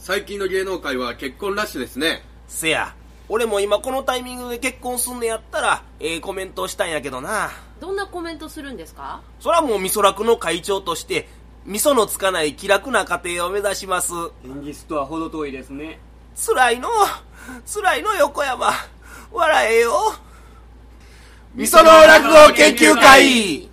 最近の芸能界は結婚ラッシュですね。 せや、俺も今このタイミングで結婚すんねやったらコメントしたんやけどな。 どんなコメントするんですか？ そらもう味噌楽の会長として味噌のつかない気楽な家庭を目指します。 現実とは程遠いですね。 辛いの横山、笑えよ。味噌の落語研究会。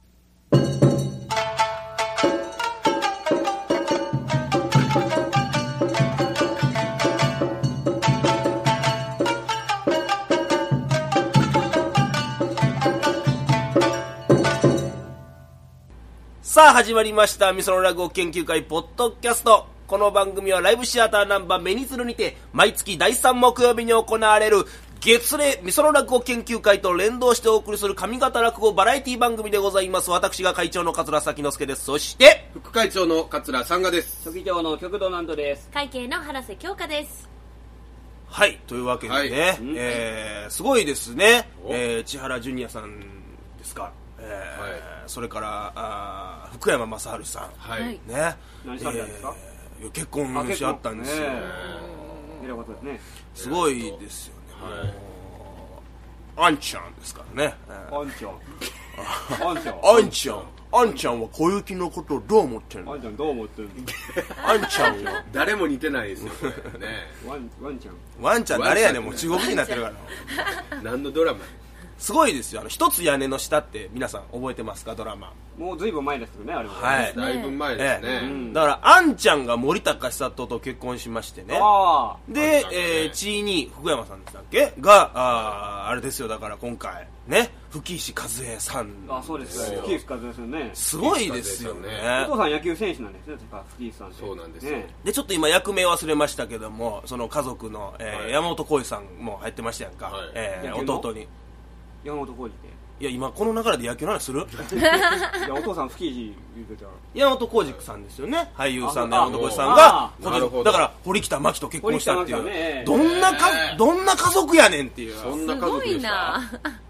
さあ始まりました味噌の落語研究会ポッドキャスト。この番組はライブシアターナンバーメニズルにて毎月第3木曜日に行われる月例味噌の落語研究会と連動してお送りする上方落語バラエティ番組でございます。私が会長の桂崎之助です。そして副会長の桂三賀です。 初期長の極道南斗です。 会計の原瀬京香です。 はい、というわけでね、すごいですね、千原ジュニアさんですか、それから福山雅治さん、ね、 何されたんですか？ 結婚しあったんですよ。すごいですよね。あんちゃんですからね。 あんちゃんは小雪のことをどう思ってるの？ あんちゃんどう思ってるの？ あんちゃんは誰も似てないですよこれね。 ワンちゃん誰やねん。もう中国になってるから。 何のドラマ？ すごいですよ。一つ屋根の下って皆さん覚えてますか？ドラマ。 もうずいぶん前ですよね、あれは。 はい、だいぶ前ですね。 だからあんちゃんが森高千里と結婚しましてね。で、ちいに福山さんでしたっけがあれですよ。だから今回ね、吹石和恵さん。 そうですよ。吹石和恵さんね。 すごいですよね。 お父さん野球選手なんですね、吹石さんって。 そうなんですよ。 でちょっと今役名忘れましたけども、その家族の山本浩二さんも入ってましたやんか。弟に。 山本浩二って。 いや今この流れで野球の話する？ いやお父さん吹石言うてたら山本浩二さんですよね。俳優さんの山本浩二さんがだから堀北真希と結婚したっていう、どんな家族やねんっていう。 そんな家族でした。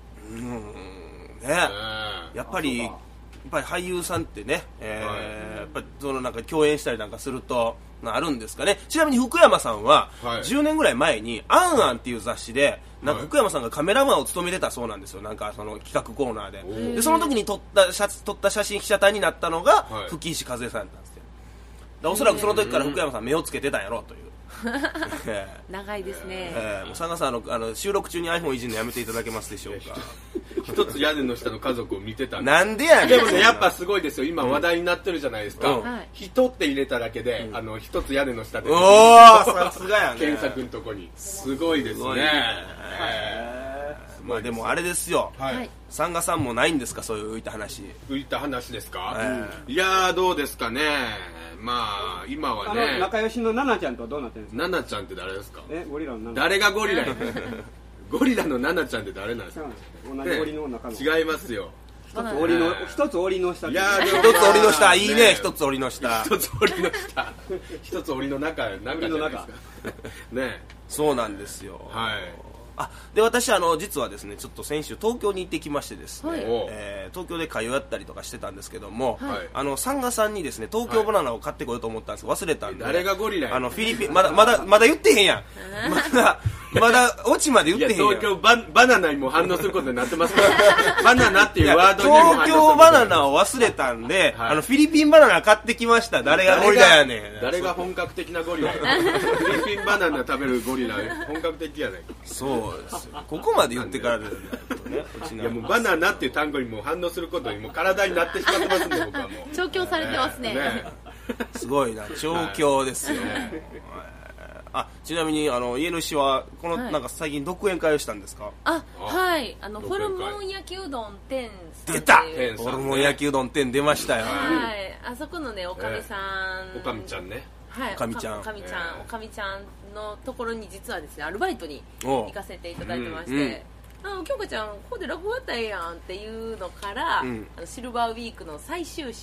やっぱり俳優さんってね、やっぱりそのなんか共演したりなんかするとあるんですかね。ちなみに福山さんは10年ぐらい前に「あんあん」っていう雑誌でなんか福山さんがカメラマンを務めてたそうなんですよ。なんかその企画コーナーでその時に撮った写真被写体になったのが吹石和恵さんだったんですよ。おそらくその時から福山さん目をつけてたんやろうという。 長いですね。 佐賀さん収録中に iPhone いじるのやめていただけますでしょうか？ 一つ屋根の下の家族を見てたんで。 なんでやねん。 でもね、やっぱすごいですよ。今話題になってるじゃないですか。人って入れただけで一つ屋根の下でさすがやね。 検索のとこにすごいですね。 まあでもあれですよ。三賀さんもないんですか？そういう浮いた話ですか？いやーどうですかね。まあ今はね、 仲良しのナナちゃんとはどうなってるんですか？ ナナちゃんって誰ですか？ ゴリラのナナ。 誰がゴリラやねん。ゴリラのナナちゃんって誰なんですか？ 同じ檻の中の。 違いますよ。 一つ檻の下。 いや一つ檻の下いいね。一つ檻の下。 一つ檻の下。一つ檻の中じゃないですか。ね。 そうなんですよ。 はい。 で私実はですねちょっと先週東京に行ってきましてですね、東京で会話やったりとかしてたんですけども、三賀さんにですね東京バナナを買ってこようと思ったんですけど忘れたんで。 誰がゴリラや？ フィリピンまだ言ってへんやん。まだオチまで言ってへんやん。 東京バナナにも反応することになってますからバナナっていうワードにも反応する。 東京バナナを忘れたんで、フィリピンバナナ買ってきました。誰がゴリラやねん。 誰が本格的なゴリラ？フィリピンバナナ食べるゴリラ本格的やないか。 そうですよ。ここまで言ってからでね。 いやもうバナナっていう単語にも反応することにもう体になってしまってますんで僕はもう。 調教されてますね。 すごいな調教ですよ。ちなみに家主はこのなんか最近独演会をしたんですか？ はい。ホルモン焼きうどん店出た。ホルモン焼きうどん店出ましたよ。 はい。あそこのねおかみさん。 おかみちゃんね。 はい。おかみちゃんのところに実はですねアルバイトに行かせていただいてまして。京香ちゃんここで落語やったらええやんっていうのから、シルバーウィークの最終日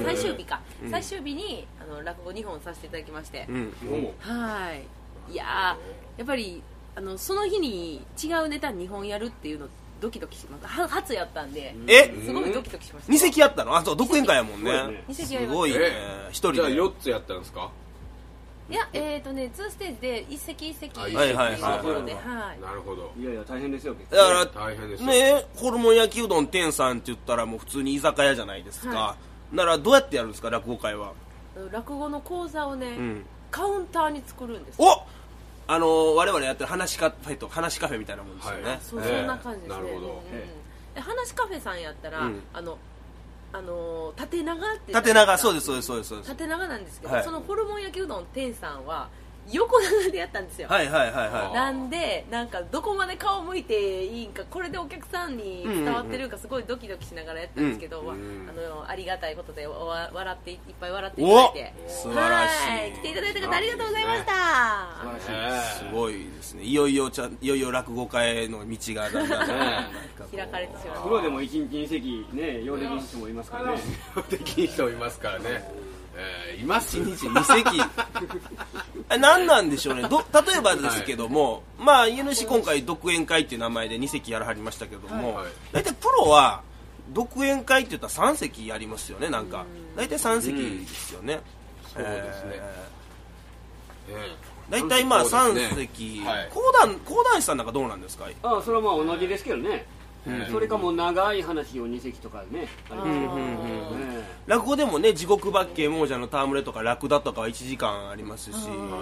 に落語2本させていただきまして、はい。いややっぱりその日に違うネタ2本やるっていうのドキドキします。初やったんですごいドキドキしました。 2席やったの？そう独演会やもんね。 2席やりました。 すごいね。1人で。 じゃあ4つやったんですか？ いや2ステージで一席一席はいはいはい、 なるほど。 いやいや大変ですよ。 だから大変ですね、ホルモン焼きうどん天さんって言ったらもう普通に居酒屋じゃないですか。ならどうやってやるんですか、落語会は。 落語の講座をね、カウンターに作るんです。 お、我々やってる話カフェと話カフェみたいなもんですよね。 そんな感じですね。 なるほど。 話カフェさんやったら縦長って縦長、そうですそうですそうです。 縦長なんですけど、そのホルモン焼きうどん天さんは横長でやったんですよ。 はいはいはいはい。 なんでなんかどこまで顔向いていいんか、これでお客さんに伝わってるかすごいドキドキしながらやったんですけど、ありがたいことでいっぱい笑っていただいて、 素晴らしい。 来ていただいた方ありがとうございました。 すごいですね。いよいよ落語家への道がだんだん開かれてしまう。 プロでも1日2席ね、用できる人もいますからね。 用できる人もいますからね。います 1日2席何なんでしょうね。例えばですけども、まあ家主今回独演会っていう名前で2席やらはりましたけども、大体プロは独演会って言ったら3席やりますよね。なんか大体3席ですよね。 そうですね。 大体まあ3席。講談師さんなんかどうなんですか。 それはまあ同じですけどね。それかもう長い話を2席とかね。 落語でもね、地獄八景亡者の戯れとかラクダとかは1時間ありますし、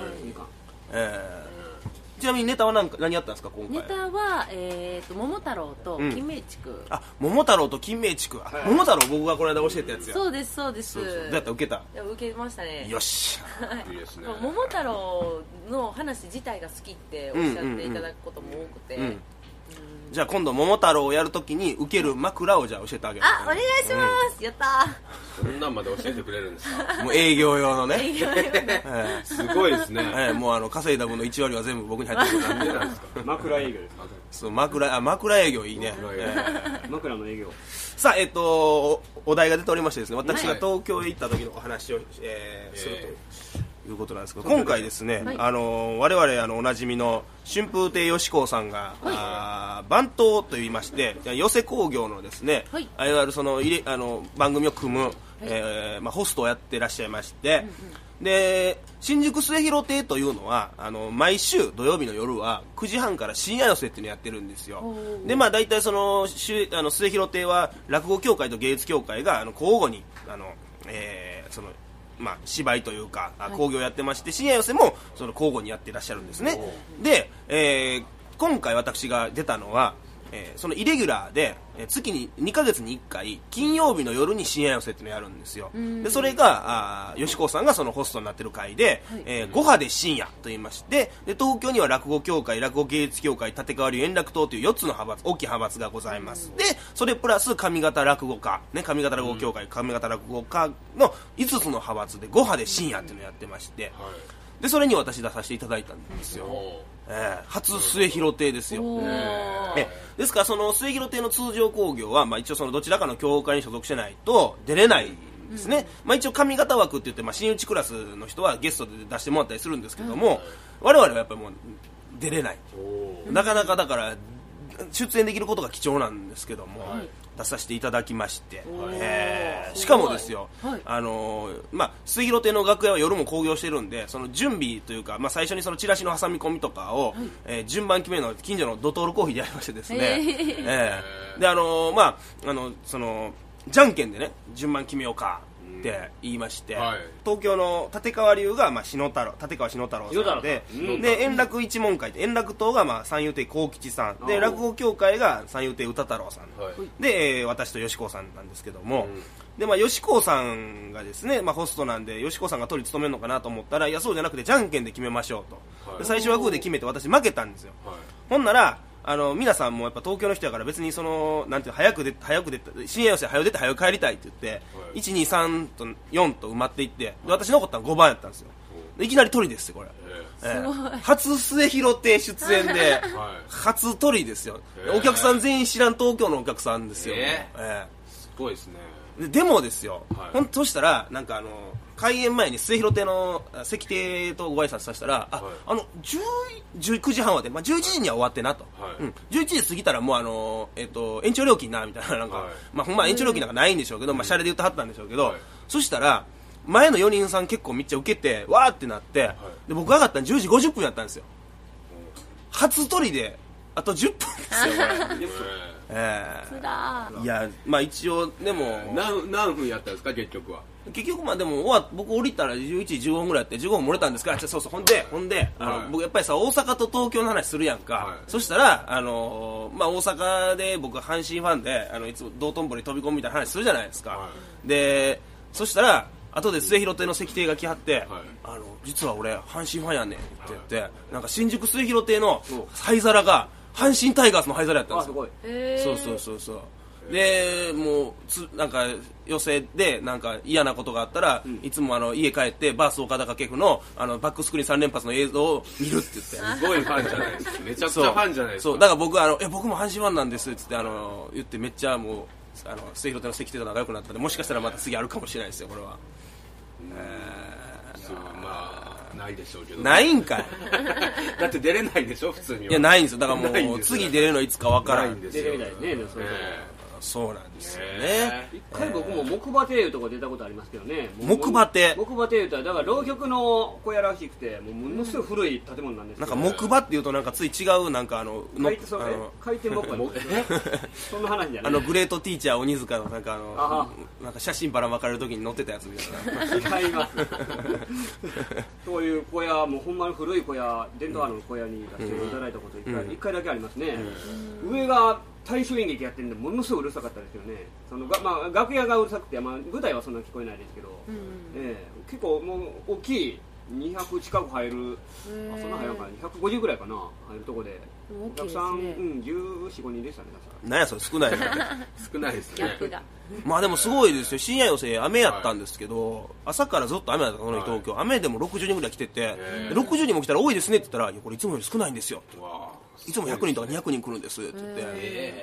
ちなみにネタは何やったんですか今回。 ネタは桃太郎と金明畜。 桃太郎と金明畜。桃太郎僕がこの間教えたやつや。 そうですそうです。 どうやった、受けた。 受けましたね。 よし。 いいですね。 桃太郎の話自体が好きっておっしゃっていただくことも多くて、 じゃあ今度桃太郎をやるときに受ける枕をじゃあ教えてあげる。 お願いします。やったー。そんなんまで教えてくれるんですか。 もう営業用のね。 すごいですね。 もう稼いだ分の1割は全部僕に入ってくる感じなんですか。 枕営業ですか。 そう、枕営業いいね。 枕の営業。 さあお題が出ておりましてですね、私が東京へ行った時のお話をするということなんですけど、今回ですね、我々おなじみの春風亭吉光さんが番頭といいまして、寄せ工業のですね、いわゆるその番組を組むホストをやってらっしゃいまして、で新宿末広亭というのは毎週土曜日の夜は9時半から深夜寄せっていうのをやってるんですよ。でまあ大体その末広亭は落語協会と芸術協会が交互にそのまあ、芝居というか興行をやってまして、深夜寄せもその交互にやっていらっしゃるんですね。で、今回私が出たのは、そのイレギュラーで月に2ヶ月に1回金曜日の夜に深夜寄せっていうのをやるんですよ。でそれが吉光さんがそのホストになってる回で、5波で深夜と言いまして、で東京には落語協会、落語芸術協会、立川流円楽党という4つの派閥、大きい派閥がございます。でそれプラス上方落語家、上方落語協会、上方落語家の5つの派閥で5波で深夜っていうのをやってまして、でそれに私出させていただいたんですよ。初末広亭ですよ。ですからその末広亭の通常興行は、一応そのどちらかの協会に所属してないと出れないんですね。一応上方枠って言って、真打ちクラスの人はゲストで出してもらったりするんですけども、我々はやっぱりもう出れない。なかなかだから出演できることが貴重なんですけども、出させていただきまして、しかもですよ、末広亭の楽屋は夜も興行してるんで、その準備というか、最初にそのチラシの挟み込みとかを、順番決めるのを近所のドトールコーヒーでやりましてですね、でそのじゃんけんでね順番決めようかって言いまして、東京の立川流が立川篠太郎さんで、円楽一門会で円楽党が三遊亭幸吉さんで、落語協会が三遊亭歌太郎さんで、私と吉光さんなんですけども、で吉光さんがですね、ホストなんで吉光さんが取り務めるのかなと思ったら、いやそうじゃなくてじゃんけんで決めましょうと、で最初はグーで決めて私負けたんですよ。ほんなら皆さんもやっぱ東京の人やから、別にそのなんていう早く出深夜寄せ早く出て早く帰りたいって言って、123と4と埋まっていって、私残ったの5番やったんですよ。いきなり鳥ですよこれ。初末広亭出演で初鳥ですよ。お客さん全員知らん東京のお客さんですよ。 すごいですね。 でもですよ、そしたらなんか開演前に末広亭の関亭とご挨拶させたら、9時半はで、11時には終わってなと、11時過ぎたらもう延長料金なみたいな、なんか、ほんま延長料金なんかないんでしょうけど、シャレで言ってはったんでしょうけど、そしたら前の4人さん結構めっちゃ受けてわーってなって、で僕上がったの10時50分やったんですよ。初撮りであと10分ですよこれ。いやまあ一応でも何分やったんですか結局は。 結局まあでも僕降りたら11時15分ぐらいやって15分漏れたんですから、そうそう、ほんで、僕やっぱりさ大阪と東京の話するやんか、そしたらまあ大阪で僕阪神ファンでいつも道頓堀飛び込むみたいな話するじゃないですか、でそしたら後で末広亭の関亭が来はって、実は俺阪神ファンやねんって言って、なんか新宿末広亭の灰皿が阪神タイガースの灰皿やったんですよ。そうでもうなんか寄席でなんか嫌なことがあったら、いつも家帰ってバース岡田掛布のバックスクリーン3連発の映像を見るって言ってすごいファンじゃないですか。めちゃくちゃファンじゃないですか。 そうだから僕僕も阪神ファンなんですって言って言ってめっちゃもう末広亭の関亭と仲良くなったんで、もしかしたらまた次あるかもしれないですよこれは。 まあないでしょうけど、 ないんかいだって出れないでしょ普通には。 いやないんですよ、だからもう次出れるのいつかわからんんですよ。出れないね、 そうなんですよね。 一回僕も木馬亭いうとこ出たことありますけどね。 木馬亭いうとだから浪曲の小屋らしくて、ものすごい古い建物なんですけど、 なんか木馬っていうとなんかつい違うなんか回転木馬そんな話じゃない。 グレートティーチャー鬼塚のなんかなんか写真ばらまかれる時に載ってたやつみたいな。違います。そういう小屋、もうほんまに古い小屋、伝統ある小屋に出していただいたこと一回だけありますね。上が大衆演劇やってるんでものすごいうるさかったですよね。楽屋がうるさくて、舞台はそんな聞こえないですけど、結構もう大きい200近く入る、そんな入らんかな、150ぐらいかな入るとこで、お客さん、14、15人でしたね。 何やそれ、少ない少ないですね。 まあでもすごいですよ。深夜寄せ雨やったんですけど、朝からずっと雨だったこの東京、雨でも60人ぐらい来てて、60人も来たら多いですねって言ったら、いやこれいつもより少ないんですよ、いつも100人とか200人来るんですって言って、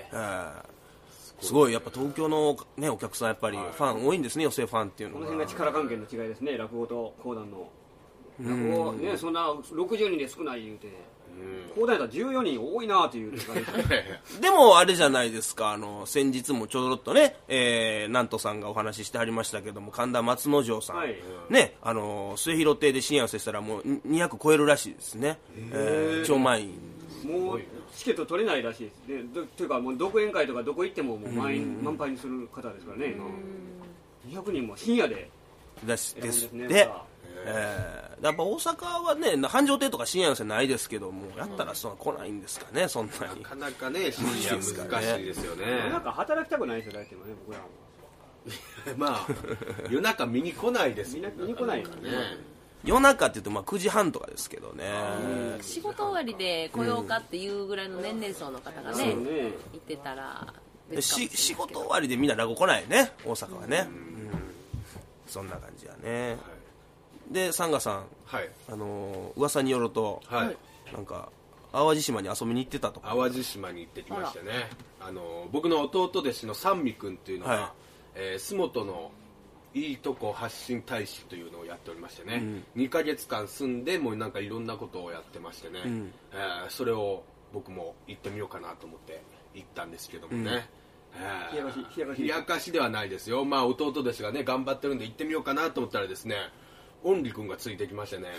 すごいやっぱ東京の、ね、お客さんやっぱりファン多いんですね、寄席ファンっていうのが。 この辺が力関係の違いですね、落語と講談の。落語ね、そんな60人で少ない言うて、講談やったら14人多いなっていうでもあれじゃないですか、先日もちょろっとね、南都さんがお話ししてはりましたけども、神田松之丞さん、ね、末広亭で深夜寄せしたらもう200超えるらしいですね、超満員。 もうチケット取れないらしいです。というかもう独演会とかどこ行ってももう満杯にする方ですからね。200人も深夜でですで、やっぱ大阪はね繁盛亭とか深夜寄せないですけども、やったらそんな来ないんですかね、そんなに。 なかなかね深夜難しいですよね。 なんか働きたくないですよ大体ね、僕らは。 まあ夜中見に来ないです。 見に来ないからね。 夜中って言うとまあ9時半とかですけどね。 仕事終わりで来ようかっていうぐらいの年齢層の方がね、行ってたら仕事終わりでみんな落語来ないね、大阪はね。そんな感じやね。でサンガさん、噂によると、なんか淡路島に遊びに行ってたとか。 淡路島に行ってきましたね。僕の弟弟子の三味君っていうのは、洲本のいいとこ発信大使というのをやっておりましてね、2ヶ月間住んでもうなんかいろんなことをやってましてね、それを僕も行ってみようかなと思って行ったんですけどもね、冷やかしではないですよ。まあ弟弟子がね頑張ってるんで行ってみようかなと思ったらですね、オンリ君がついてきましてね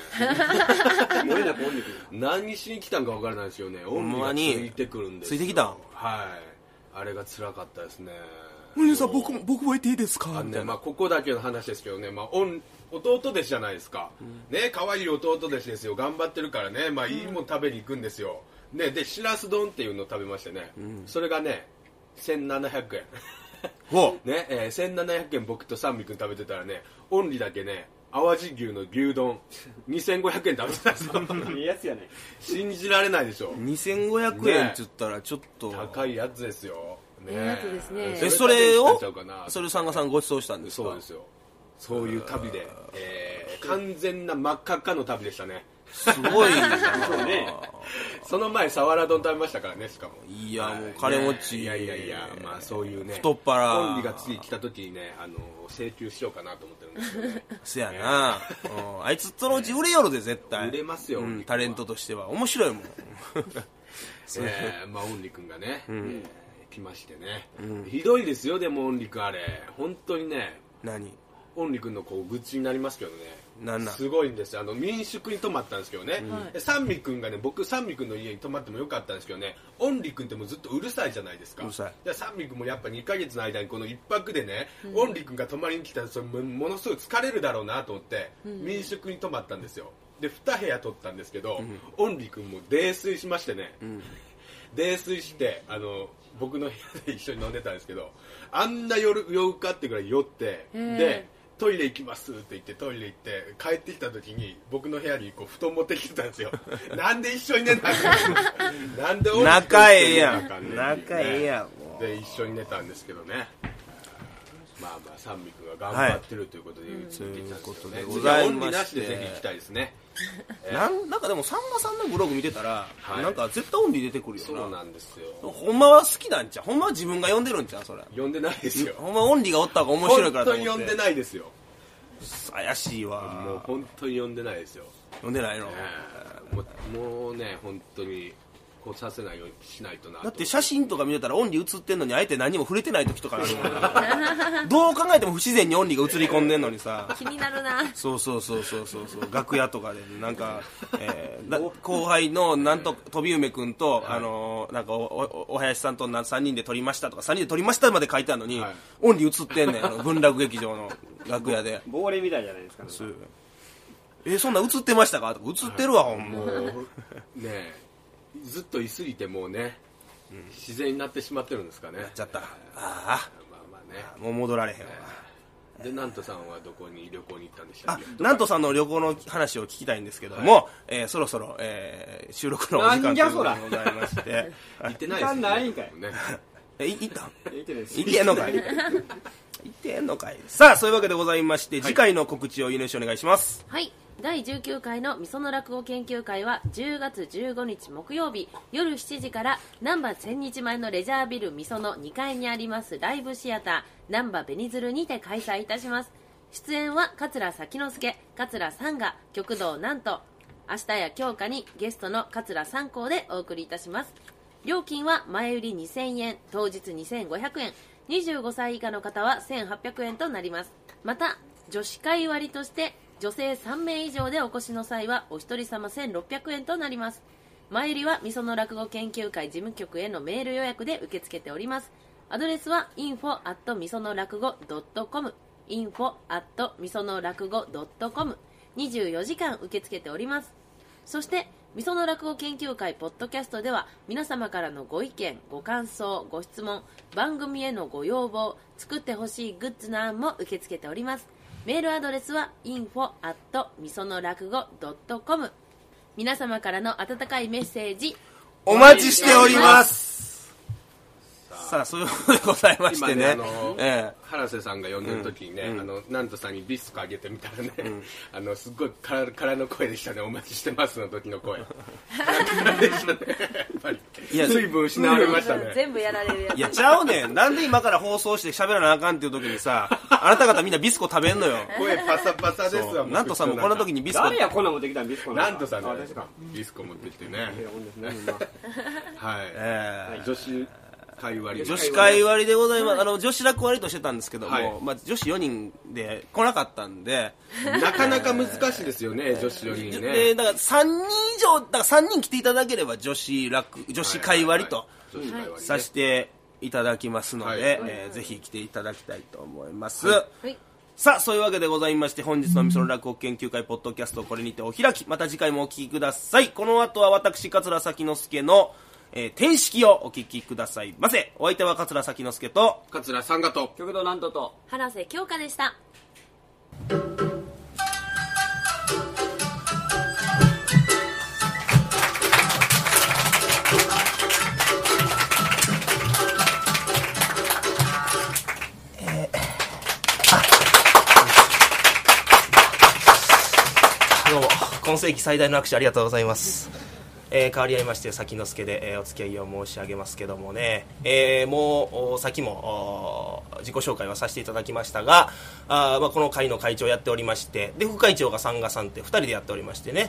何しに来たんか分からないですよね。オンリがついてくるんですよ。 ついてきたん。 あれが辛かったですね。 お兄さん僕もいていいですか。 まあここだけの話ですけどね、まあ弟弟子じゃないですか、ね、可愛い弟弟子ですよ。頑張ってるからね、まあいいもん食べに行くんですよ、ね、でしらす丼っていうのを食べましてね、それがね1700円ね、1700円僕と三味君食べてたらね、オンリだけね淡路牛の牛丼2500円食べてたんですよ。 いいやつやね。 信じられないでしょ。 2500円って言ったらちょっと高いやつですよ。 やつですね。 それをサンガさんご馳走したんですか。 そうですよ。そういう旅で、完全な真っ赤っかの旅でしたね。 すごいね。その前サワラ丼食べましたからね。しかもいやもう金持ち、 いやまあそういうね太っ腹コンビが次来た時にね請求しようかなと思ってるんですけどね。 そやな、あいつそのうち売れよるで絶対。 売れますよ、 タレントとしては面白いもん。 まあオンリ君がね、来ましてね、ひどいですよ。でもオンリ君あれ本当にね、 何オンリ君のこう愚痴になりますけどね。 なんすごいんですよ。民宿に泊まったんですけどね、三味君がね、僕三味君の家に泊まってもよかったんですけどね、オンリ君ってもうずっとうるさいじゃないですか。 うるさい。 で三味君もやっぱ2ヶ月の間にこの1泊でね、オンリ君が泊まりに来たらそれ ものすごい疲れるだろうなと思って、民宿に泊まったんですよ。で2部屋取ったんですけど、オンリ君も泥酔しましてね、泥酔して僕の部屋で一緒に飲んでたんですけど、あんな酔うかってぐらい酔って、でトイレ行きますって言ってトイレ行って帰ってきた時に僕の部屋にこう布団持ってきてたんですよ。なんで一緒に寝たんなんで仲ええやん、仲ええやん。 で一緒に寝たんですけどね。まあまあ三味君が頑張ってるということで言ってきたんですけどね。次はオンリなしでぜひ行きたいですね。 なんかでもさんまさんのブログ見てたら、なんか絶対オンリ出てくるよな。 そうなんですよ。 ほんまは好きなんちゃう、ほんまは自分が呼んでるんちゃう、それ。 呼んでないですよ。 ほんまオンリがおった方が面白いからと思って。 本当に呼んでないですよ。 怪しいわ。 もう本当に呼んでないですよ。 呼んでないの、 もうね、本当にこうさせないようにしないとな。 だって写真とか見てたらオンリ写ってんのにあえて何も触れてない時とかあるもんどう考えても不自然にオンリが映り込んでんのにさ、 気になるな。 そう楽屋とかでなんか、後輩のなんと飛梅君と、なんかお林さんと3人で撮りましたとか3人で撮りましたまで書いてあるのに、オンリ映ってんねん文楽劇場の楽屋で亡霊みたいじゃないですかね。 そんな映ってましたかとか、映ってるわほんま。 もうねずっと居すぎてもうね、自然になってしまってるんですかね。 やっちゃった。 まあね、 もう戻られへんわ。 でナントさんはどこに旅行に行ったんでしたっけ？ ナントさんの旅行の話を聞きたいんですけども、そろそろ、収録のお時間ということでございまして行ってないですね。 ないんかい。 行ったん？ 行ってないです。 行ってんのかい。行ってんのかい。さあそういうわけでございまして、次回の告知をゆねしお願いします。 はい、第19回のみその落語研究会は10月15日木曜日夜7時から難波千日前のレジャービルみその2階にありますライブシアター難波紅鶴にて開催いたします。出演は桂咲之助、桂三が、極道なんと明日や京香にゲストの桂三光でお送りいたします。料金は前売り2000円、当日2500円、25歳以下の方は1800円となります。また女子会割として女性3名以上でお越しの際はお一人様1600円となります。前売りはみその落語研究会事務局へのメール予約で受け付けております。アドレスは info@misonoracgo.com info@misonoracgo.com 24時間受け付けております。そしてみその落語研究会ポッドキャストでは皆様からのご意見、ご感想、ご質問、番組へのご要望、作ってほしいグッズの案も受け付けております。メールアドレスは info@misonoracgo.com 皆様からの温かいメッセージお待ちしております。さあそういうことでございましてね、 原瀬さんが呼んでる時にね、ナントさんにビスクあげてみたらね、すっごい空の声でしたね。お待ちしてますの時の声空でしたね。やっぱり水分失われましたね。 全部やられるやつ。 いやちゃうねん、なんで今から放送して喋らなあかんっていう時にさあなた方みんなビスコ食べんのよ。 声パサパサですわ。 ナントさんもこの時にビスコ、 誰やこんな持ってきたんビスコナントさんがビスコ持ってきてね。はい、女子会割でございます。女子落割としてたんですけども、女子4人で来なかったんでなかなか難しいですよね、女子4人ね。 でだから3人以上、だから3人来ていただければ女子会割とさせていただきますので、ぜひ来ていただきたいと思います。さあそういうわけでございまして、本日のみその落語研究会ポッドキャストこれにてお開き。また次回もお聞きください。この後は私桂咲之助の天式をお聞きくださいませ。お相手は桂咲之助と桂三賀と極道なんとと原瀬京香でした。 どうも今世紀最大の握手ありがとうございます。変わり合いまして咲之助で、お付き合いを申し上げますけどもね、もうさっきも自己紹介はさせていただきましたが、この会の会長をやっておりまして、で副会長が三賀さんって2人でやっておりましてね、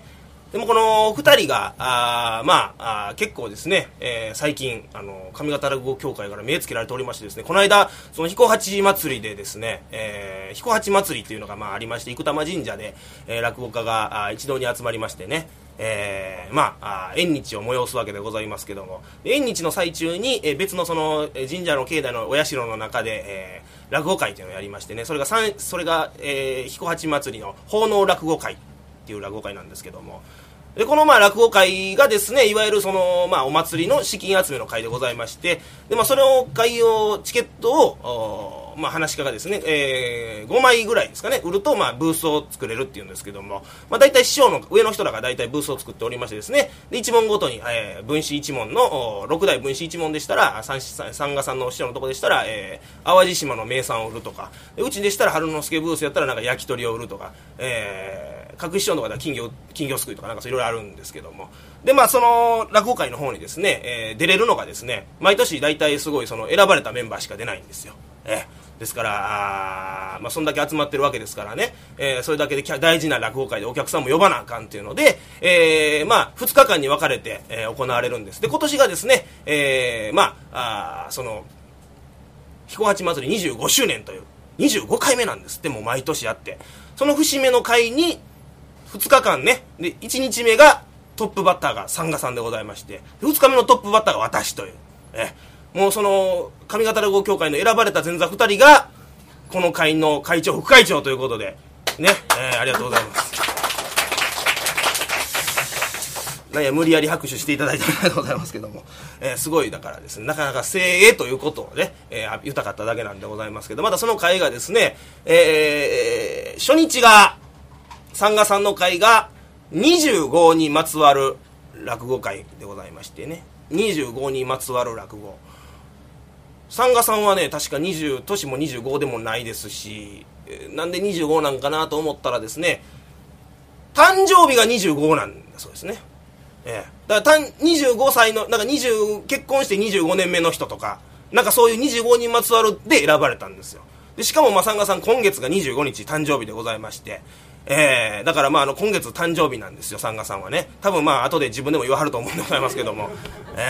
でもこの2人が結構ですね、最近上方落語協会から目つけられておりましてですね、この間その彦八祭りでですね、彦八祭りっていうのがありまして、生玉神社で、落語家が一堂に集まりましてね、縁日を催すわけでございますけども、縁日の最中に、別のその神社の境内のお社の中で、落語会というのをやりましてね、それが彦八祭りの奉納落語会っていう落語会なんですけども、でこの落語会がですね、いわゆるそのお祭りの資金集めの会でございまして、でそれを会をチケットを話し家がですね、5枚ぐらいですかね売るとブースを作れるっていうんですけども、大体師匠の上の人らが大体ブースを作っておりましてですね、で一問ごとに、分子一問の6代分子一問でしたら三賀さんの師匠のとこでしたら、淡路島の名産を売るとか、うちでしたら春之助ブースやったら焼き鳥を売るとか、各師匠の方は金魚すくいとかいろいろあるんですけども、でその落語会の方にですね、出れるのがですね、毎年大体すごいその選ばれたメンバーしか出ないんですよ。ですからそんだけ集まってるわけですからね、それだけで大事な落語会でお客さんも呼ばなあかんっていうので、2日間に分かれて、行われるんです。で今年がですね、その彦八祭り25周年という25回目なんですって。もう毎年やって、その節目の会に2日間ね、で1日目がトップバッターが三賀さんでございまして、2日目のトップバッターが私という、もうその上方落語協会の選ばれた前座2人がこの会の会長副会長ということでね、ありがとうございます。無理やり拍手していただいてありがとうございますけども、すごいだからですね、なかなか精鋭ということをね、言ったかっただけなんでございますけど、またその会がですね、初日が三賀さんの会が25にまつわる落語会でございましてね、25にまつわる落語、三賀さんはね確か年も25でもないですし、なんで25なんかなと思ったらですね、誕生日が25なんだそうですね。だから25歳の結婚して25年目の人とかそういう25にまつわるで選ばれたんですよ。でしかも三賀さん今月が25日誕生日でございまして、だから今月誕生日なんですよ、三賀さんはね。多分後で自分でも言わはると思うんでございますけども、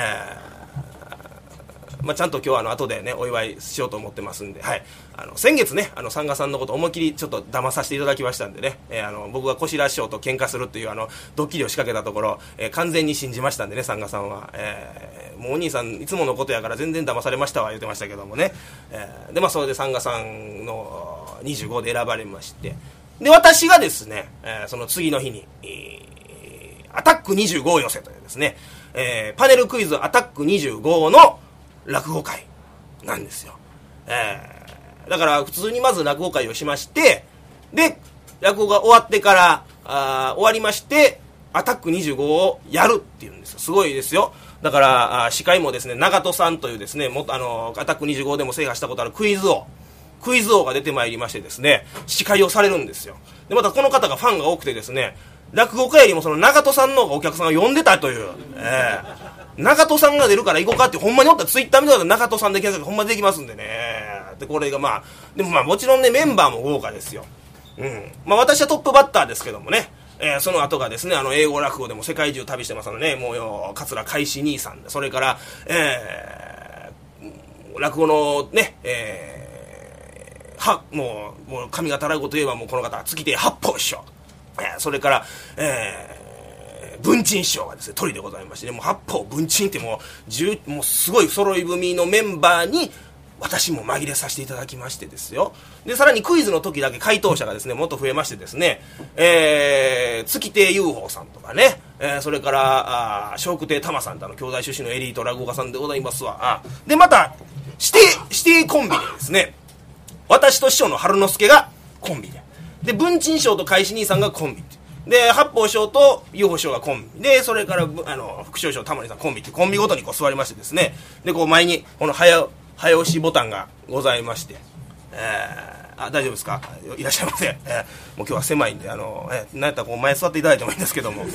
ちゃんと今日は後でねお祝いしようと思ってますんで、先月ね三賀さんのこと思いっきりちょっと騙させていただきましたんでね、僕が小白師匠と喧嘩するっていうドッキリを仕掛けたところ、完全に信じましたんでね、三賀さんは、もうお兄さんいつものことやから全然騙されましたわ言ってましたけどもね、でそれで三賀さんの25で選ばれまして、で私がですね、その次の日に、アタック25を寄せというですね、パネルクイズアタック25の落語会なんですよ。だから普通にまず落語会をしまして、で落語が終わってから終わりましてアタック25をやるっていうんですよ。すごいですよ。だから司会もですね、長戸さんというですね、アタック25でも制覇したことあるクイズ王が出てまいりましてですね、司会をされるんですよ。でまたこの方がファンが多くてですね、落語家よりもその長戸さんの方がお客さんを呼んでたという、長戸さんが出るから行こうかってほんまにおったらツイッター見たら長戸さんで検索ほんまできますんでね。でこれがでももちろんねメンバーも豪華ですよ。私はトップバッターですけどもね、その後がですね英語落語でも世界中旅してますのでね、もう桂海志兄さんで、それから、落語のね、もう上方落語といえばもうこの方月亭八方師匠、それから文珍師匠がですね鳥でございましてね、もう八方文珍ってもうすごい揃い踏みのメンバーに私も紛れさせていただきましてですよ。でさらにクイズの時だけ回答者がですねもっと増えましてですね、月亭雄宝さんとかね、それから笑福亭玉さんと兄弟出身のエリート落語家さんでございますわ。でまた指定コンビでですね、私と師匠の春之助がコンビで文珍師匠と海志兄さんがコンビで、八方師匠と雄宝師匠がコンビで、それから副師匠玉森さんコンビってコンビごとにこう座りましてですね、でこう前にこの早押しボタンがございまして、大丈夫ですか、いらっしゃいませ、もう今日は狭いんでなんやったらこう前座っていただいてもいいんですけども、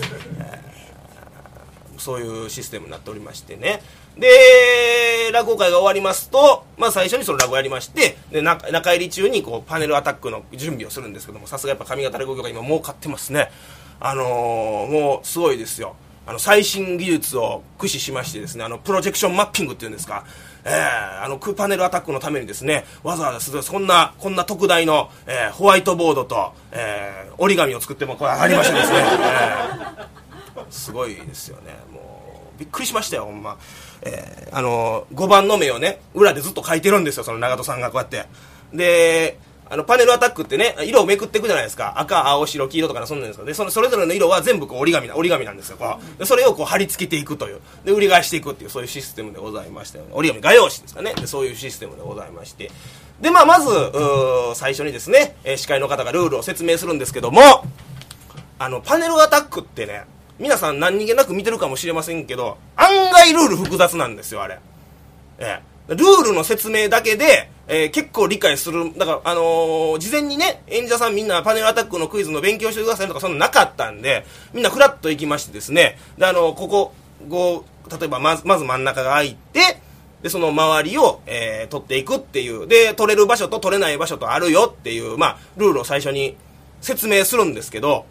そういうシステムになっておりましてね。で落語会が終わりますと、最初にその落語やりまして、で中入り中にこうパネルアタックの準備をするんですけども、さすがやっぱ上方落語協会今儲かってますね。 もうすごいですよ。最新技術を駆使しましてですね、プロジェクションマッピングっていうんですか、パネルアタックのためにですね、わざわざこんな特大の、ホワイトボードと、折り紙を作ってもこれありましてですね、すごいですよね。もうびっくりしましたよ、ほんま。5番の目をね、裏でずっと書いてるんですよ、その長門さんがこうやって。で、パネルアタックってね、色をめくっていくじゃないですか。赤、青、白、黄色とかそんなんですか。で、それぞれの色は全部こう折り紙なんですよ。でそれをこう貼り付けていくという。で、売り返していくっていう、そういうシステムでございましたよね。折り紙画用紙ですかね。で、そういうシステムでございまして。で、まず、最初にですね、司会の方がルールを説明するんですけども、パネルアタックってね、皆さん何気なく見てるかもしれませんけど、案外ルール複雑なんですよ、あれ。ルールの説明だけで、結構理解する。だから、事前にね、演者さんみんなパネルアタックのクイズの勉強してくださいとかそんななかったんで、みんなフラッと行きましてですね、で、例えばまず真ん中が空いて、で、その周りを、取っていくっていう。で、取れる場所と取れない場所とあるよっていう、ルールを最初に説明するんですけど、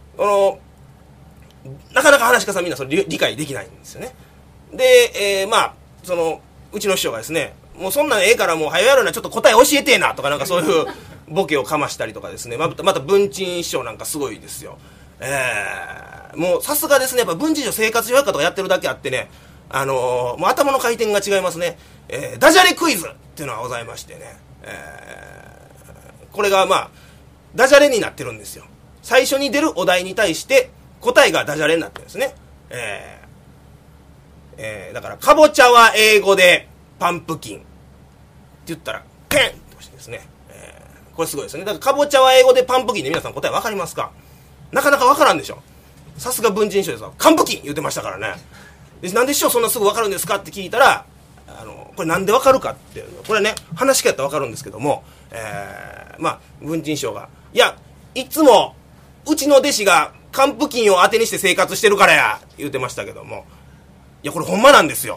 なかなか話し家さんみんなそれ理解できないんですよね。で、うちの師匠がですね、もうそんなんええからもう早やるな、ちょっと答え教えてえなとかなんかそういうボケをかましたりとかですね、また文鎮師匠なんかすごいですよ。もうさすがですね、やっぱ文鎮師匠生活用学科とかやってるだけあってね、もう頭の回転が違いますね。ダジャレクイズっていうのがございましてね、これがダジャレになってるんですよ。最初に出るお題に対して答えがダジャレになってるんですね。だからかぼちゃは英語でパンプキンって言ったらペンとしてですね、これすごいですね。だからかぼちゃは英語でパンプキンで皆さん答え分かりますか？なかなか分からんでしょ。さすが文鎮師匠ですわ。カンプキン言ってましたからね。で、なんで師匠そんなすぐ分かるんですかって聞いたら、これなんで分かるかってこれね、話し家やったら分かるんですけども、文鎮師匠がいつもうちの弟子がカンプキンを当てにして生活してるからや言ってましたけども、これほんまなんですよ。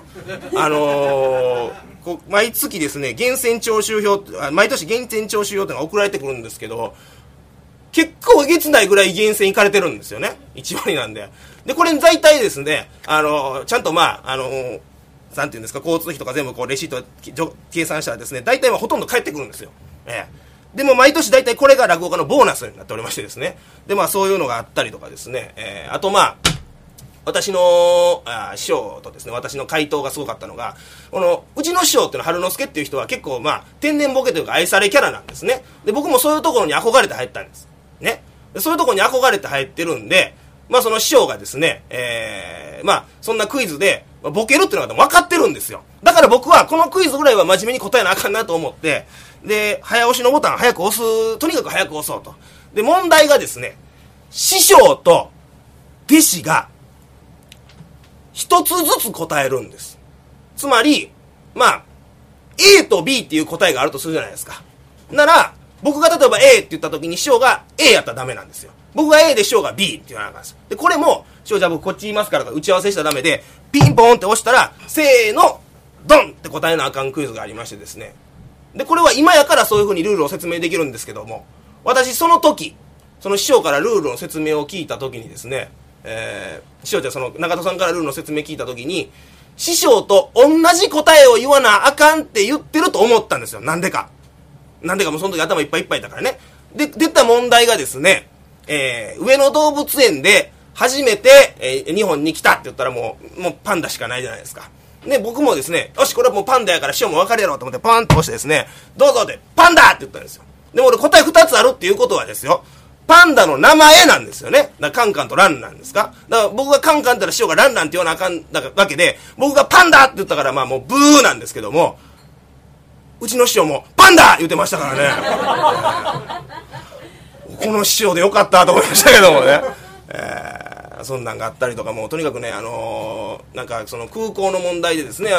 毎月ですね、源泉徴収票、毎年源泉徴収票ってのが送られてくるんですけど、結構えげつないぐらい源泉行かれてるんですよね。1割なんで。で、これ大体ですね、ちゃんとなんていうんですか、交通費とか全部レシート計算したらですね、大体はほとんど返ってくるんですよ。でも毎年大体これが落語家のボーナスになっておりましてですね。で、そういうのがあったりとかですね、あと私の師匠とですね、私の回答がすごかったのが、うちの師匠っていうのは春之助っていう人は結構天然ボケというか愛されキャラなんですね。で、僕もそういうところに憧れて入ったんですね。で、そういうところに憧れて入ってるんで、その師匠がですね、そんなクイズでボケるっていうのが分かってるんですよ。だから僕はこのクイズぐらいは真面目に答えなあかんなと思って、で、早押しのボタン早く押す、とにかく早く押そうと。で、問題がですね、師匠と弟子が一つずつ答えるんです。つまり、A と B っていう答えがあるとするじゃないですか。なら、僕が例えば A って言った時に師匠が A やったらダメなんですよ。僕が A で師匠が B って言わなあかんです。で、これも、師匠じゃあ僕こっち言いますから打ち合わせしたらダメで、ピンポンって押したら、せーの、ドンって答えなあかんクイズがありましてですね。で、これは今やからそういう風にルールを説明できるんですけども、私その時、その師匠からルールの説明を聞いた時にですね、師匠じゃその中戸さんからルールの説明聞いた時に、師匠と同じ答えを言わなあかんって言ってると思ったんですよ。なんでかもうその時頭いっぱいいっぱいだからね。で、出た問題がですね、上野動物園で初めて、日本に来たって言ったらもうパンダしかないじゃないですか。で、僕もですね、よし、これはもうパンダやから師匠も分かるやろうと思ってパンと押してですね、どうぞで、パンダって言ったんですよ。でも俺答え2つあるっていうことはですよ、パンダの名前なんですよね。だからカンカンとランなんですか。だから僕がカンカンって言ったら師匠がランランって言わなあかんわけで、僕がパンダって言ったからもうブーなんですけども、うちの師匠もパンダ言ってましたからね。この師匠でよかったと思いましたけどもね。そんなんがあったりとか、もうとにかくね、なんかその空港の問題でですね、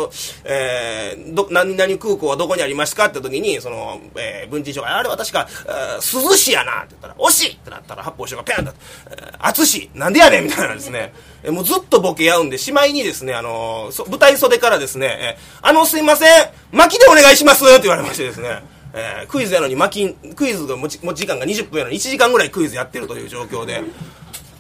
何々空港はどこにありますかって時に、その、文鎮師匠が、あれは確か、珠洲市やなって言ったら、惜しいってなったら、八方師匠がペンと、厚市なんでやねんみたいなですね、もうずっとボケ合うんで、しまいにですね、舞台袖からですね、すいません、巻きでお願いしますって言われましてですね、クイズやのにクイズが持ち時間が20分やのに1時間ぐらいクイズやってるという状況で、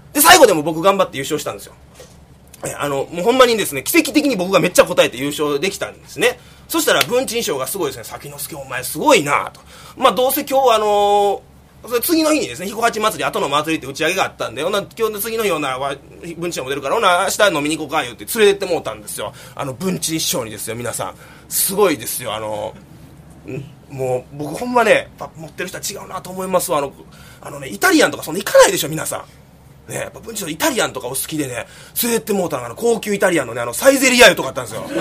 で、最後でも僕頑張って優勝したんですよ。もうほんまにですね、奇跡的に僕がめっちゃ答えて優勝できたんですね。そしたら文鎮師匠がすごいですね、崎之助お前すごいなと。まあどうせ今日それ次の日にですね、彦八祭り後の祭りって打ち上げがあったんで、今日の次の日は文鎮師匠も出るから、明日飲みに行こうか言って連れてってもうたんですよ。文鎮師匠にですよ、皆さん。すごいですよ、もう僕ほんまね、持ってる人は違うなと思いますわ。イタリアンとかそんな行かないでしょ、皆さん。ね、やっぱ文鎮師匠イタリアンとかお好きでね、連れてってもうたのが高級イタリアンのね、サイゼリヤとかあったんですよ。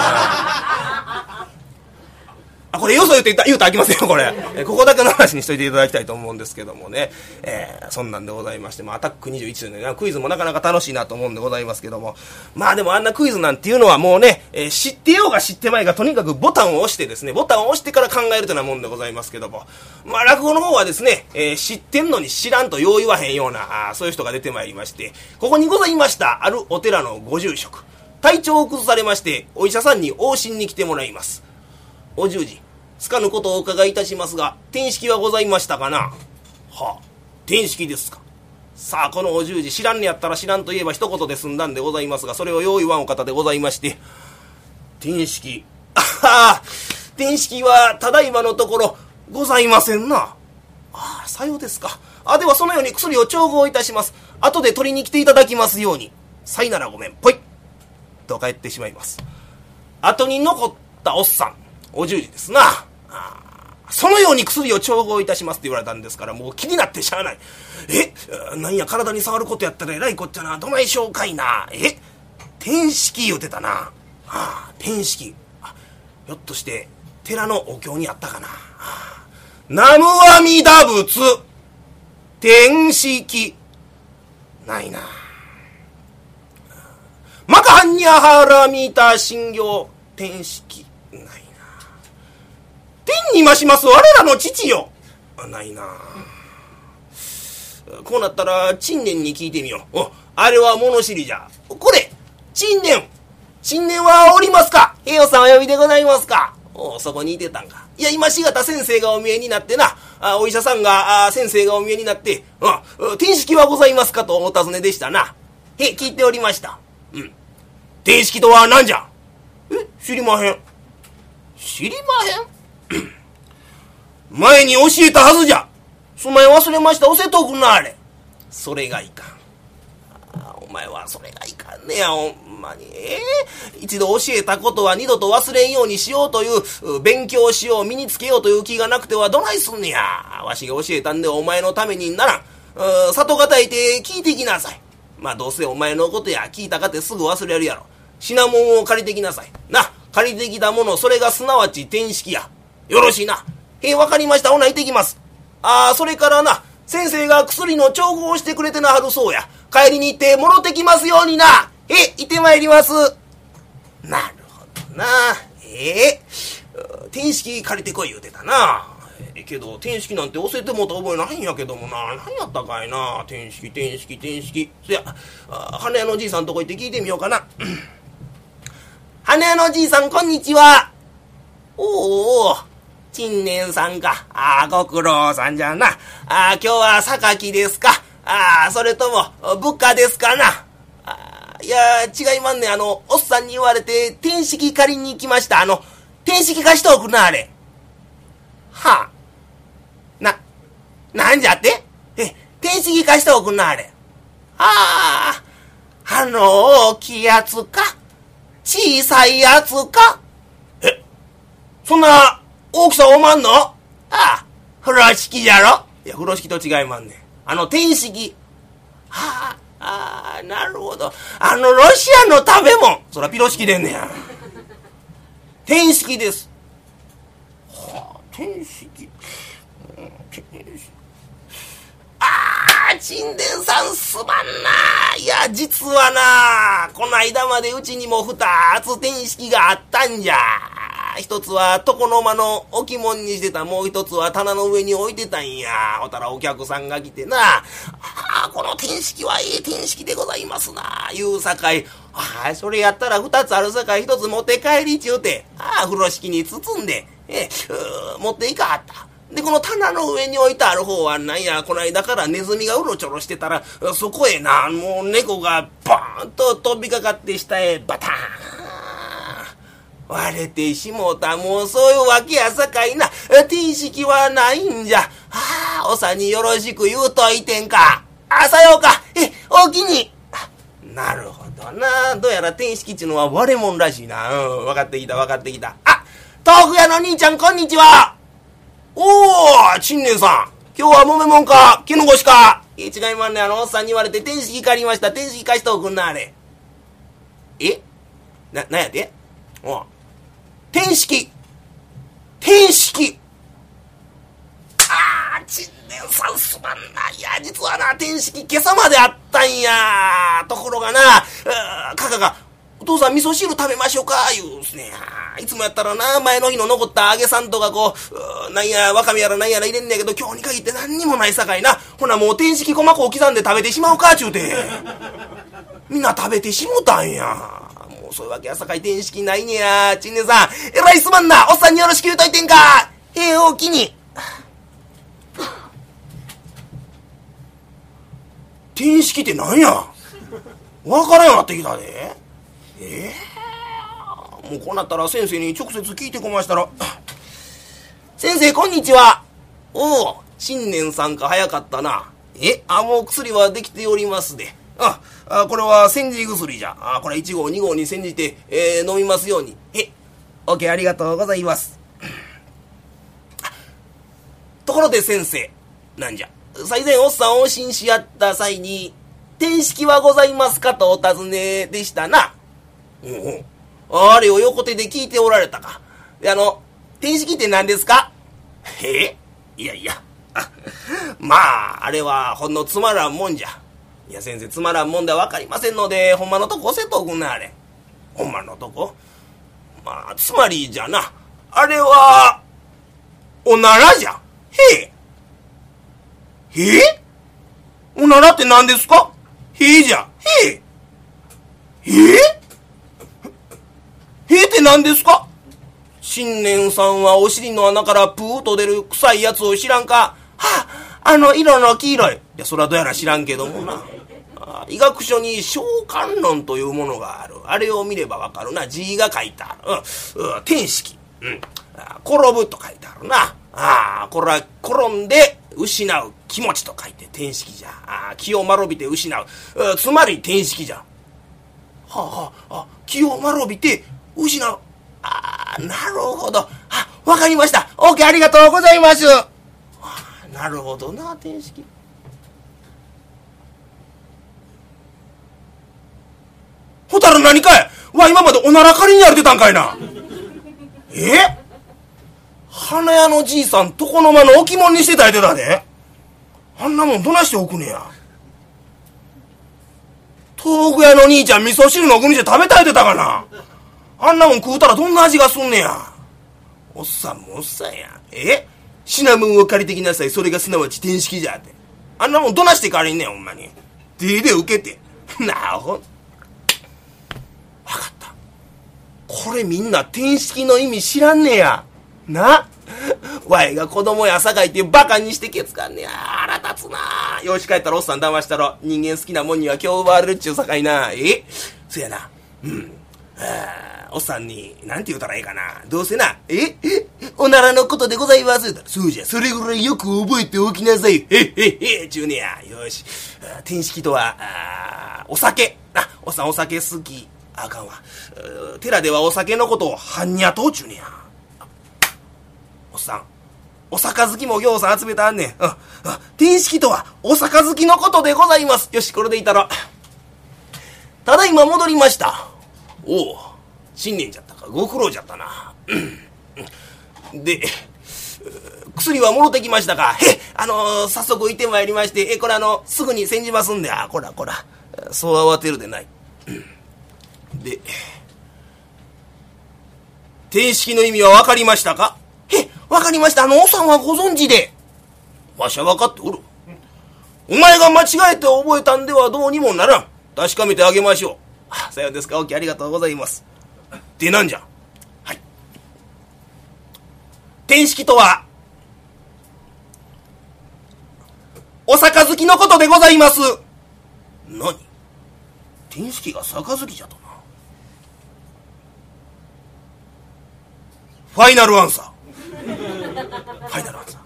これよそ言うと飽きますよ、これ。ここだけの話にしといていただきたいと思うんですけどもね。そんなんでございまして、アタック21というね、クイズもなかなか楽しいなと思うんでございますけども。まあでもあんなクイズなんていうのはもうね、知ってようが知ってまいが、とにかくボタンを押してですね、ボタンを押してから考えるというようなもんでございますけども。落語の方はですね、知ってんのに知らんとよう言わへんような、そういう人が出てまいりまして、ここにございました、あるお寺のご住職。体調を崩されまして、お医者さんに往診に来てもらいます。お十字、つかぬことをお伺いいたしますが、転式はございましたかな。はあ、転式ですか。さあ、このお十字、知らんねやったら知らんと言えば一言で済んだんでございますが、それをよう言わんお方でございまして、転式、転式はただいまのところございませんな。さようですか。ではそのように薬を調合いたします。後で取りに来ていただきますように。さいならごめん、ぽいと帰ってしまいます。後に残ったおっさん、お十字ですな。そのように薬を調合いたしますって言われたんですから、もう気になってしゃあない。なんや体に触ることやったらえらいこっちゃな。どないしょうかいな。転式言うてたな。転式。ひょっとして寺のお経にあったかな。南無阿弥陀仏転式ないな。マカハンニャハラミタ信行転式ないな。天に増します我らの父よないな。こうなったら陳年に聞いてみよう。あれは物知りじゃ。これ陳年はおりますか。栄養さんお呼びでございますか。そこにいてたんか。いや今しがた先生がお見えになってな、お医者さんが先生がお見えになって、転式はございますかとお尋ねでしたな。聞いておりました。転式とは何じゃ。知りまへん。知りまへん前に教えたはずじゃ。そ前忘れました。教えとくなあれ。それがいかん。お前はそれがいかんねや、ほんまに。一度教えたことは二度と忘れんようにしようという、勉強しよう、身につけようという気がなくてはどないすんねや。わしが教えたんでお前のためにならん。里がたいて聞いてきなさい。どうせお前のことや聞いたかてすぐ忘れるやろ。品物を借りてきなさい。な、借りてきたもの、それがすなわち転式や。よろしいな。わかりました。ほな行ってきます。それからな、先生が薬の調合をしてくれてなはるそうや。帰りに行って戻ってきますようにな。行ってまいります。なるほどな。転式借りてこい言うてたな。けど転式なんて教えてもた覚えないんやけどもな。何やったかいな。転式。そや、花屋のじいさんとこ行って聞いてみようかな。花屋のじいさん、こんにちは。陳年さんか。ご苦労さんじゃな。今日は榊ですか。それとも物価ですかな。いや違いまんね。おっさんに言われて転式借りに行きました。転式貸しておくなあれ。なんじゃって。転式貸しておくなあれ。大きいやつか小さいやつか。そんな大きさおまんの。風呂敷じゃろ。いや風呂敷と違いまんね。転式。なるほど。ロシアの食べ物。そらピロ式でんねや。転式です。転式。陳伝さんすまんな。いや実はな、こないだまでうちにも2つ転式があったんじゃ。一つは床の間の置物にしてた、もう一つは棚の上に置いてたんや。ほたらお客さんが来てな、この転式は転式でございますな言うさかい、それやったら2つあるさかい1つ持って帰りちゅうて、風呂敷に包んで持っていかはった。 で、この棚の上に置いてある方はなんや、この間からネズミがうろちょろしてたら、そこへな、もう猫がバーンと飛びかかって下へバターン割れてしもうた。もうそういうわけやさかいな。定式はないんじゃ。はあ、おさによろしく言うといてんか。さようか。おおきに。なるほどな。どうやら定式っちゅうのは割れもんらしいな。分かってきた。豆腐屋の兄ちゃん、こんにちは。おー、陳年さん。今日はもめもんか木の越しか。違いまんね。おっさんに言われて天式借りました。天式貸しておくんな、あれ。なんやて？天式。陳年さんすまんな。いや、実はな、天式今朝まであったんや。ところがな、カカが、お父さん味噌汁食べましょうか言うすね。いつもやったらな、前の日の残った揚げさんとかなんや、わかめやらなんやら入れんねやけど、今日に限って何にもないさかいな。ほなもう天式細かを刻んで食べてしまうかちゅうて。みんな食べてしもたんや。もうそういうわけやさかい天式ないねや。陳年さん、えらいすまんな。おっさんによろしく言うといてんか。おおきに。天式ってなんや。わからんようになってきたで。もうこうなったら先生に直接聞いてこましたら。先生こんにちは。おお、新年さんか早かったな。もう薬はできておりますで。これは煎じ薬じゃ。これ1号2号に煎じて、飲みますように。OK、ありがとうございます。ところで先生、なんじゃ、最前おっさんを診し合った際に天式はございますかとお尋ねでしたな。あれを横手で聞いておられたか。で、天式って何ですか？いやまああれはほんのつまらんもんじゃ。いや先生、つまらんもんでは分かりませんので、ほんまのとこ教えとくんな。あれほんまのとこ、まあつまりじゃな、あれはおならじゃ。おならって何ですか？じゃ。って何ですか？新年さんはお尻の穴からプーと出る臭いやつを知らんか？色の黄色い。いや、それはどうやら知らんけどもな。医学書に召喚論というものがある。あれを見ればわかるな。字が書いてある。天式。転ぶと書いてあるな。これは転んで失う気持ちと書いて天式じゃ。気を丸びて失う。つまり天式じゃ。気を丸びて失う。なるほど。わかりました。OK、ありがとうございます。なるほどな、天式。ホタル何かい。今までおなら借りにやれてたんかいな。花屋のじいさん床の間の置物にしてたやてだで。あんなもんどないしておくねや。豆腐屋の兄ちゃん味噌汁の具にして食べたやてたかな。あんなもん食うたらどんな味がすんねや。おっさんもおっさんや。品物を借りてきなさい。それがすなわち天式じゃって。あんなもんどないして借りんねんほんまに。で受けて。わかった。これみんな天式の意味知らんねや。わいが子供やさかいってバカにしてケツかんねや。腹立つな。よし帰ったらおっさん騙したろ。人間好きなもんには今日奪われるっちゅうさかいな。そやな。おっさんになんて言うたらええかな。どうせな、おならのことでございます。そうじゃ、それぐらいよく覚えておきなさい。ちゅうねや。よし。天式とはお酒。おっさんお酒好き。あかんわ。寺ではお酒のことを般若とちゅうねや。おっさん、お杯もぎょうさん集めたあんねん。天式とはお杯のことでございます。よし、これでいたら。ただいま戻りました。おお、新年じゃったか。ご苦労じゃったな。で、薬は戻ってきましたか。早速行ってまいりまして、これすぐに煎じますんで。こら、そう慌てるでない。で、天式の意味は分かりましたか。分かりました。おっさんはご存知で。わしは分かっておる。お前が間違えて覚えたんではどうにもならん。確かめてあげましょう。さようですか。OK、ありがとうございます。で、なんじゃ。天式とはお杯のことでございます。何？天式が杯じゃとな。ファイナルアンサー。ファイナルアンサー。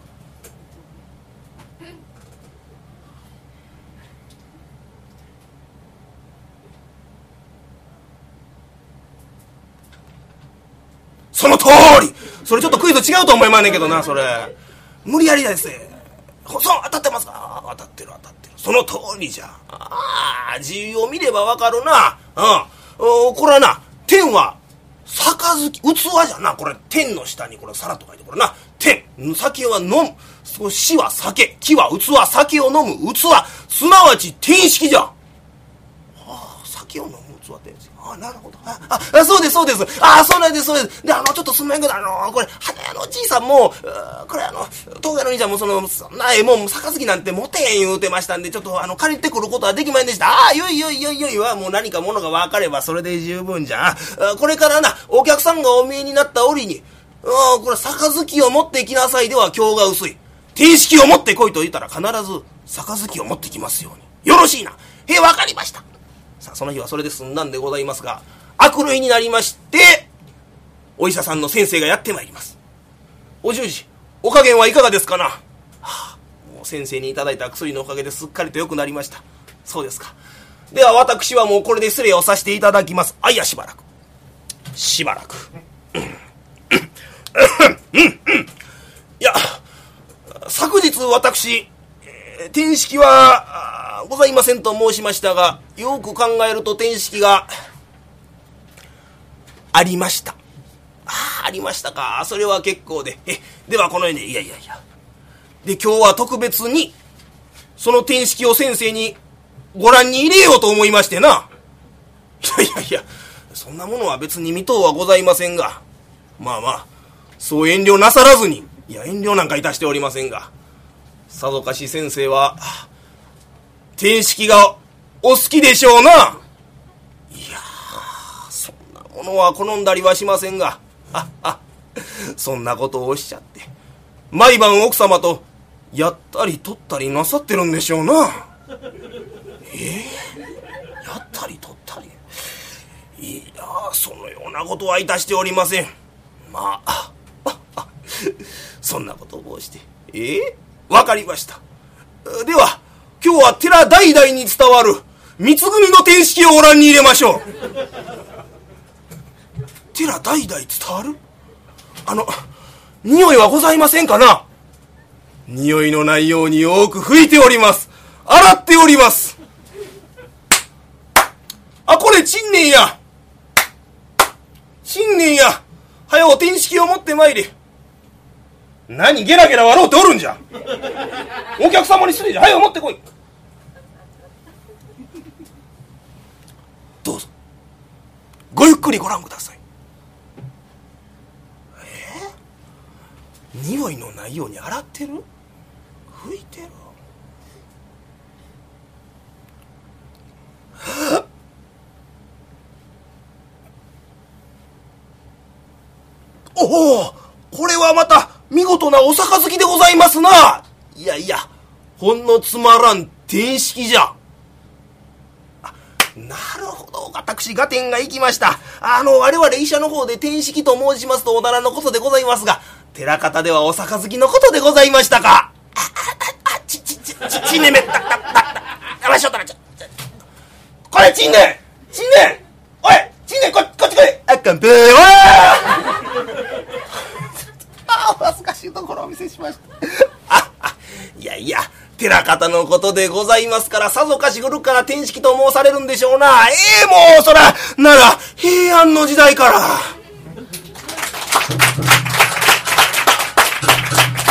その通り。それちょっとクイズ違うと思いまんねんけどな、それ。無理やりです。そう、当たってますか？当たってる。その通りじゃ。字を見ればわかるな。これはな、天は杯、器じゃな。これ天の下にこれ皿と書いてこれな。天、酒は飲む。死は酒、木は器、酒を飲む器、すなわち天式じゃ。酒を飲む器って。なるほど。そうです。そうなんです。で、ちょっとすんまへんけど、これ、花屋のおじいさんも、これ東海の兄ちゃんもそんなもう、杯なんて持てへん言うてましたんで、ちょっと借りてくることはできませんでした。よいは、もう何かものが分かればそれで十分じゃ。これからな、お客さんがお見えになった折に、これ、杯を持ってきなさいでは今日が薄い。天式を持ってこいと言ったら必ず、杯を持ってきますように。よろしいな。わかりました。さあ、その日はそれで済んだんでございますが、明くる日になりまして、お医者さんの先生がやってまいります。お十字、お加減はいかがですかな？もう先生にいただいた薬のおかげですっかりと良くなりました。そうですか。では私はもうこれで失礼をさせていただきます。いや、しばらく。いや、昨日私、天式はございませんと申しましたが、よく考えると天式がありました。ありましたか。それは結構で。ではこのように、いや。で、今日は特別にその天式を先生にご覧に入れようと思いましてな。いや、そんなものは別に見とうはございませんが、まあそう遠慮なさらずに。いや、遠慮なんかいたしておりませんが、さぞかし先生は天式がお好きでしょうな。いや、そんなものは好んだりはしませんが、そんなことをおっしゃって毎晩奥様とやったり取ったりなさってるんでしょうな。やったり取ったり、いや、そのようなことはいたしておりません。そんなことを申して、わかりました。では今日は寺代々に伝わる三つ組の天式をご覧に入れましょう。寺代々伝わる？匂いはございませんかな？匂いのないようによく拭いております。洗っております。これ陳年や。はよ天式を持ってまいれ。何ゲラゲラ笑うておるんじゃ。お客様に失礼じゃ。はよ持ってこい。どうぞごゆっくりご覧ください。匂いのないように洗ってる？拭いてる？おお、これはまた見事なお杯でございますな。いや、ほんのつまらん天式じゃ。なるほど、私合点がいきました。我々医者の方で天式と申しますとおならのことでございますが、寺方ではお杯のことでございましたか。ちねめこれちんねんおい、ちんねんこっち来い。乾杯。お恥ずかしいところをお見せしました。いや、寺方のことでございますから、さぞかし古くから天式と申されるんでしょうな。もうそらなら平安の時代から。